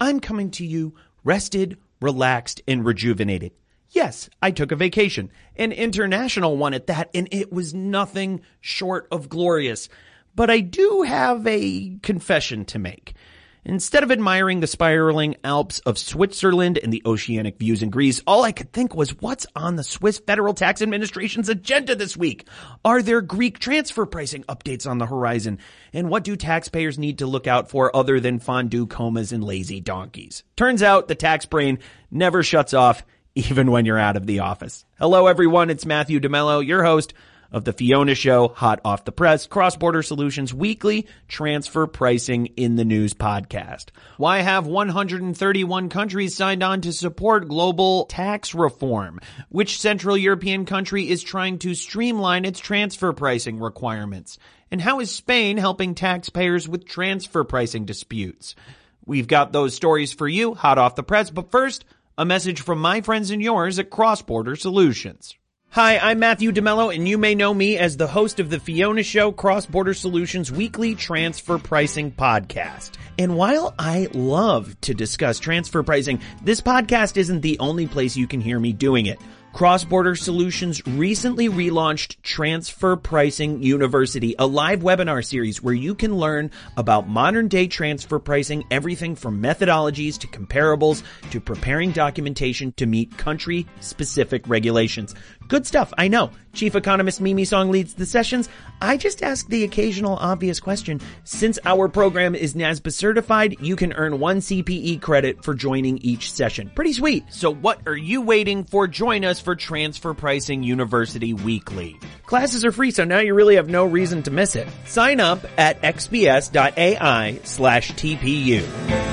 I'm coming to you rested, relaxed, and rejuvenated. Yes, I took a vacation, an international one at that, and it was nothing short of glorious. But I do have a confession to make. Instead of admiring the spiraling Alps of Switzerland and the oceanic views in Greece, all I could think was, what's on the Swiss Federal Tax Administration's agenda this week? Are there Greek transfer pricing updates on the horizon? And what do taxpayers need to look out for other than fondue comas and lazy donkeys? Turns out the tax brain never shuts off, even when you're out of the office. Hello, everyone. It's Matthew DeMello, your host of The Fiona Show, hot off the press, Cross-Border Solutions weekly transfer pricing in the news podcast. Why have 131 countries signed on to support global tax reform? Which Central European country is trying to streamline its transfer pricing requirements? And how is Spain helping taxpayers with transfer pricing disputes? We've got those stories for you, hot off the press, but first, a message from my friends and yours at Cross-Border Solutions. Hi, I'm Matthew DeMello, and you may know me as the host of The Fiona Show, Cross-Border Solutions weekly transfer pricing podcast. And while I love to discuss transfer pricing, this podcast isn't the only place you can hear me doing it. Cross-Border Solutions recently relaunched Transfer Pricing University, a live webinar series where you can learn about modern-day transfer pricing, everything from methodologies to comparables to preparing documentation to meet country-specific regulations. Good stuff, I know. Chief Economist Mimi Song leads the sessions. I just ask the occasional obvious question. Since our program is NASBA certified, you can earn 1 CPE credit for joining each session. Pretty sweet. So what are you waiting for? Join us for Transfer Pricing University Weekly. Classes are free, so now you really have no reason to miss it. Sign up at xbs.ai/TPU.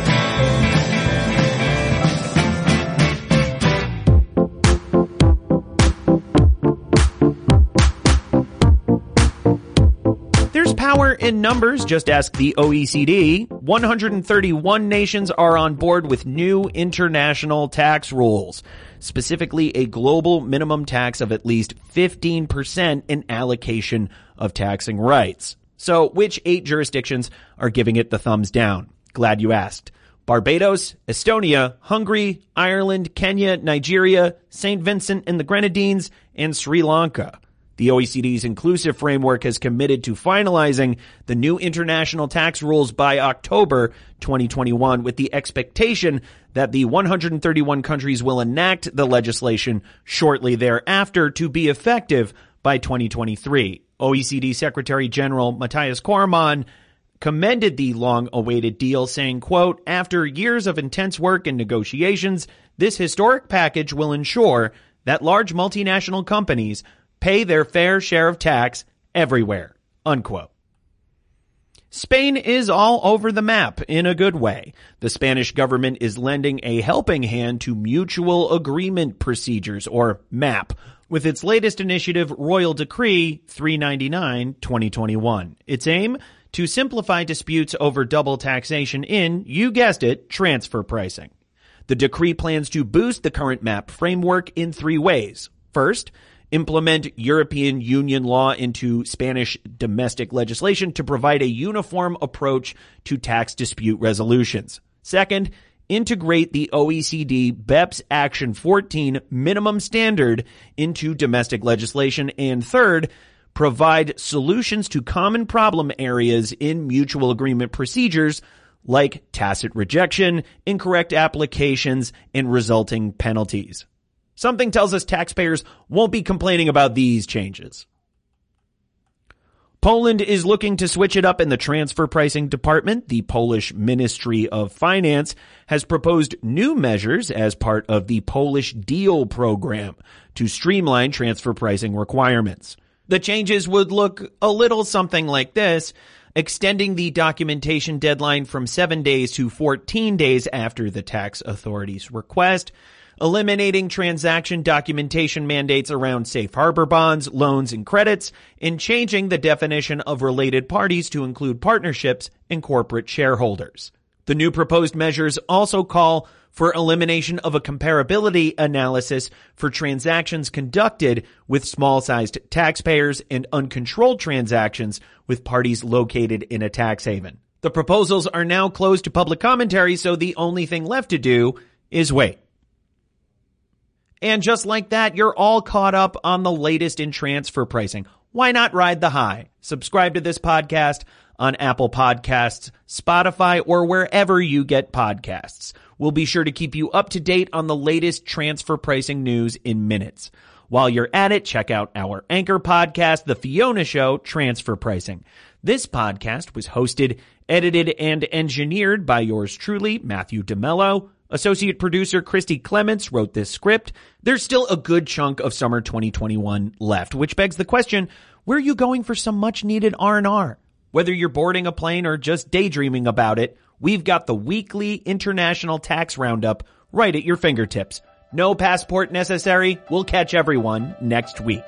There's power in numbers. Just ask the OECD. 131 nations are on board with new international tax rules, specifically a global minimum tax of at least 15% in allocation of taxing rights. So which 8 jurisdictions are giving it the thumbs down? Glad you asked. Barbados, Estonia, Hungary, Ireland, Kenya, Nigeria, St. Vincent and the Grenadines, and Sri Lanka. The OECD's inclusive framework has committed to finalizing the new international tax rules by October 2021, with the expectation that the 131 countries will enact the legislation shortly thereafter to be effective by 2023. OECD Secretary General Matthias Cormann commended the long-awaited deal, saying, quote, "After years of intense work and negotiations, this historic package will ensure that large multinational companies pay their fair share of tax everywhere," unquote. Spain is all over the map in a good way. The Spanish government is lending a helping hand to Mutual Agreement Procedures, or MAP, with its latest initiative, Royal Decree 399/2021. Its aim? To simplify disputes over double taxation in, you guessed it, transfer pricing. The decree plans to boost the current MAP framework in 3 ways. First, implement European Union law into Spanish domestic legislation to provide a uniform approach to tax dispute resolutions. Second, integrate the OECD BEPS Action 14 minimum standard into domestic legislation. And third, provide solutions to common problem areas in mutual agreement procedures like tacit rejection, incorrect applications, and resulting penalties. Something tells us taxpayers won't be complaining about these changes. Poland is looking to switch it up in the transfer pricing department. The Polish Ministry of Finance has proposed new measures as part of the Polish Deal program to streamline transfer pricing requirements. The changes would look a little something like this: extending the documentation deadline from 7 days to 14 days after the tax authority's request, eliminating transaction documentation mandates around safe harbor bonds, loans, and credits, and changing the definition of related parties to include partnerships and corporate shareholders. The new proposed measures also call for elimination of a comparability analysis for transactions conducted with small-sized taxpayers and uncontrolled transactions with parties located in a tax haven. The proposals are now closed to public commentary, so the only thing left to do is wait. And just like that, you're all caught up on the latest in transfer pricing. Why not ride the high? Subscribe to this podcast on Apple Podcasts, Spotify, or wherever you get podcasts. We'll be sure to keep you up to date on the latest transfer pricing news in minutes. While you're at it, check out our anchor podcast, The Fiona Show, Transfer Pricing. This podcast was hosted, edited, and engineered by yours truly, Matthew DeMello. Associate producer Christy Clements wrote this script. There's still a good chunk of summer 2021 left, which begs the question, where are you going for some much-needed R&R? Whether you're boarding a plane or just daydreaming about it, we've got the weekly International Tax Roundup right at your fingertips. No passport necessary. We'll catch everyone next week.